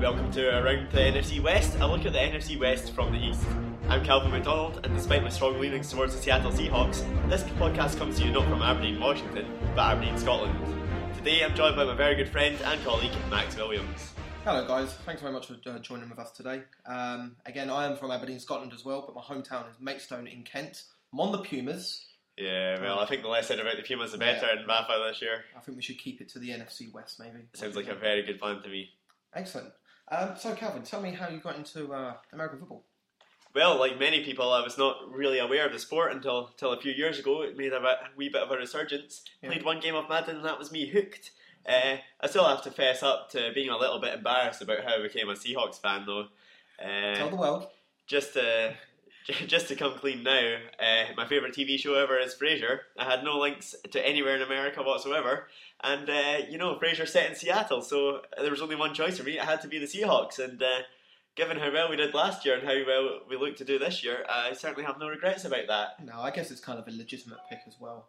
Welcome to Around the NFC West, a look at the NFC West from the East. I'm Calvin McDonald, and despite my strong leanings towards the Seattle Seahawks, this podcast comes to you not from Aberdeen, Washington, but Aberdeen, Scotland. Today I'm joined by my very good friend and colleague, Max Williams. Hello guys, thanks very much for joining with us today. Again, I am from Aberdeen, Scotland as well, but my hometown is Maidstone in Kent. I'm on the Pumas. Yeah, well, I think the less said about the Pumas the better in BAFA this year. I think we should keep it to the NFC West maybe. Sounds like a very good plan to me. Excellent. So Calvin, tell me how you got into American football. Well, like many people, I was not really aware of the sport until a few years ago. It made a wee bit of a resurgence. Yeah. Played one game of Madden and that was me hooked. I still have to fess up to being a little bit embarrassed about how I became a Seahawks fan though. Tell the world. Just to come clean now, my favourite TV show ever is Frasier. I had no links to anywhere in America whatsoever. And, Frasier's set in Seattle, so there was only one choice for me. It had to be the Seahawks. And given how well we did last year and how well we look to do this year, I certainly have no regrets about that. No, I guess it's kind of a legitimate pick as well.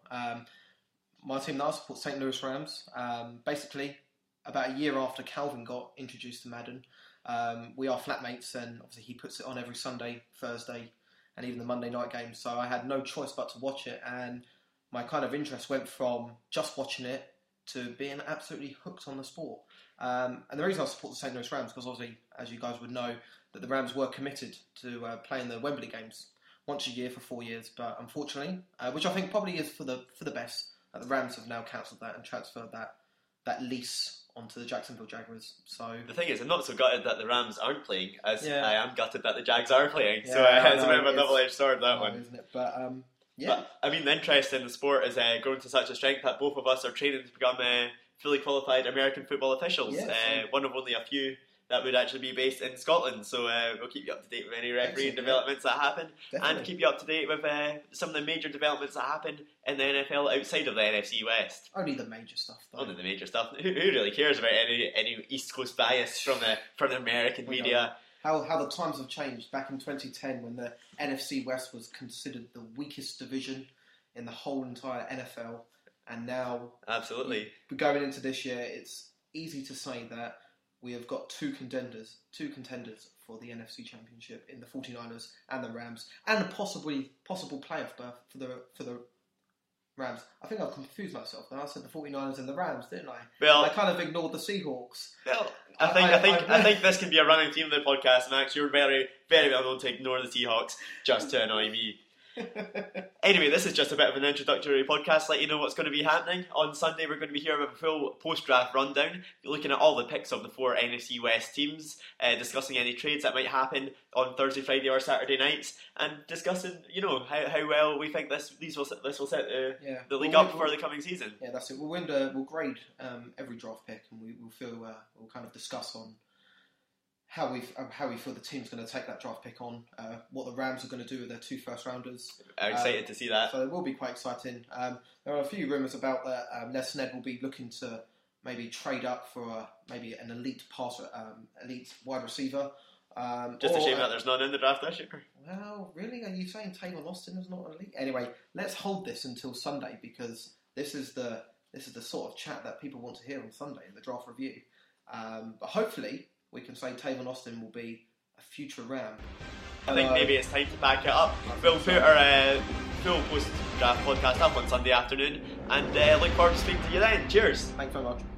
My team now supports St. Louis Rams. Basically, about a year after Calvin got introduced to Madden, we are flatmates, and obviously he puts it on every Sunday, Thursday, and even the Monday night games. So I had no choice but to watch it, and my kind of interest went from just watching it to being absolutely hooked on the sport. And the reason I support the St. Louis Rams, because obviously, as you guys would know, that the Rams were committed to playing the Wembley games once a year for 4 years. But unfortunately, which I think probably is for the best, the Rams have now cancelled that and transferred that lease onto the Jacksonville Jaguars. So the thing is, I'm not so gutted that the Rams aren't playing as Yeah. I am gutted that the Jags are playing. Yeah, So it's a bit of a it's- double-edged sword, that no, one. isn't it? But yeah. But, I mean, the interest in the sport is growing to such a strength that both of us are training to become fully qualified American football officials. Yes. One of only a few that would actually be based in Scotland. So we'll keep you up to date with any refereeing Excellent, developments that happen, Definitely. and keep you up to date with some of the major developments that happen in the NFL outside of the NFC West. Only the major stuff, though. Only the major stuff. Who really cares about any East Coast bias from the American We media? How the times have changed. Back in 2010, when the NFC West was considered the weakest division in the whole entire NFL, and now Absolutely. going into this year, it's easy to say that we have got two contenders for the NFC Championship in the 49ers and the Rams, and a possible playoff berth for the Rams. I think I've confused myself. Then I said the 49ers and the Rams, didn't I? Well, I kind of ignored the Seahawks. Well, I think this can be a running theme of the podcast, Max. You're very, very well known to ignore the Seahawks just to annoy me. Anyway, this is just a bit of an introductory podcast, let you know what's going to be happening. On Sunday, we're going to be here with a full post-draft rundown, looking at all the picks of the 4 NFC West teams, discussing any trades that might happen on Thursday, Friday or Saturday nights, and discussing, how well we think this will set the league up for the coming season. Yeah, that's it. We'll grade every draft pick, and we'll kind of discuss on how we feel the team's going to take that draft pick on, what the Rams are going to do with their 2 first rounders. I'm excited to see that. So it will be quite exciting. There are a few rumours about that. Les Ned will be looking to maybe trade up for maybe an elite wide receiver. Just a shame that there's none in the draft this year. Well, really? Are you saying Tavon Austin is not elite? Anyway, let's hold this until Sunday, because this is the sort of chat that people want to hear on Sunday in the draft review. But hopefully we can say Tavon Austin will be a future Ram. I think maybe it's time to back it up. We'll put our full post-draft podcast up on Sunday afternoon, and look forward to speaking to you then. Cheers! Thanks very much.